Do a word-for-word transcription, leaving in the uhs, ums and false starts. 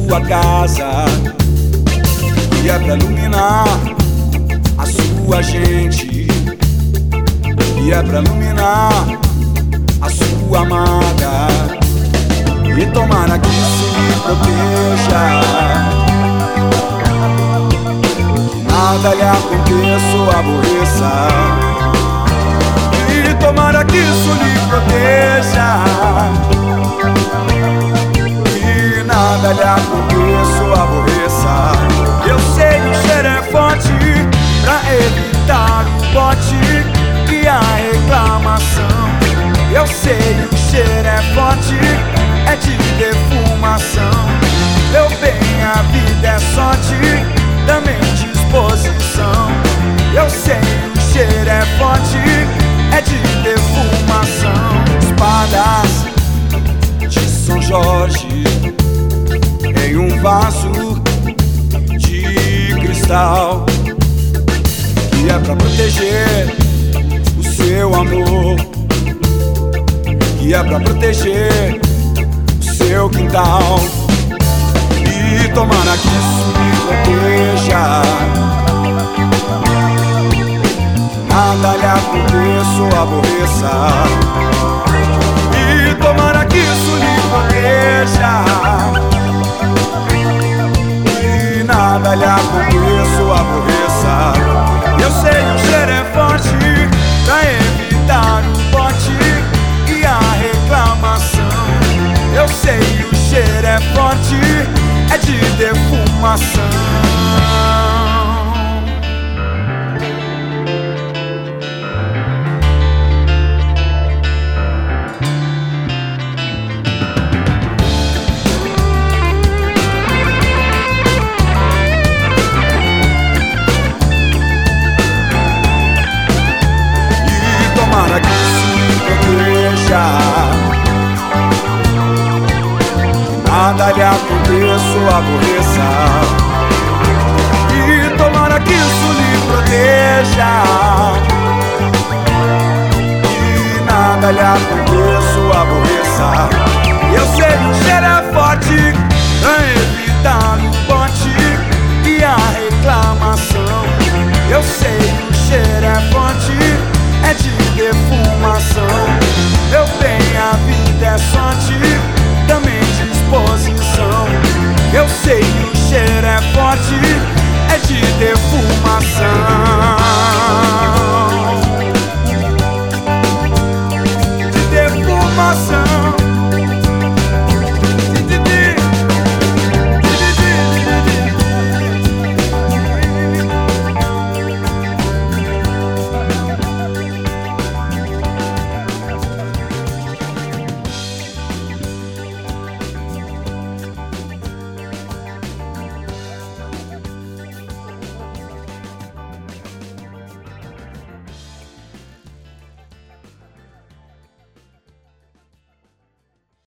sua casa, e é pra iluminar a sua gente, e é pra iluminar a sua amada, e tomara que isso lhe proteja, que nada lhe aconteça ou aborreça, e tomara que isso lhe proteja, que nada lhe aconteça ou aborreça. Eu sei que o cheiro é forte pra evitar o bote e a reclamação. Eu sei que o cheiro é forte, é de defumação. Meu bem, a vida é sorte, também disposição. Eu sei que o cheiro é forte, é de defumação. Espadas de São Jorge em um vaso de cristal, que é pra proteger o seu amor, que é pra proteger o seu quintal, e tomara que isso me proteja, que nada lhe aconteça ou aborreça, e tomara que isso lhe proteja, que nada lhe aconteça ou aborreça. Eu sei que o cheiro é forte pra evitar o bote e a reclamação. Eu sei que o cheiro é forte, é de defumação. Tomara que isso me proteja, que nada lhe aconteça ou aborreça, e tomara que isso lhe proteja, que nada lhe aconteça ou aborreça. Eu sei que o cheiro é forte,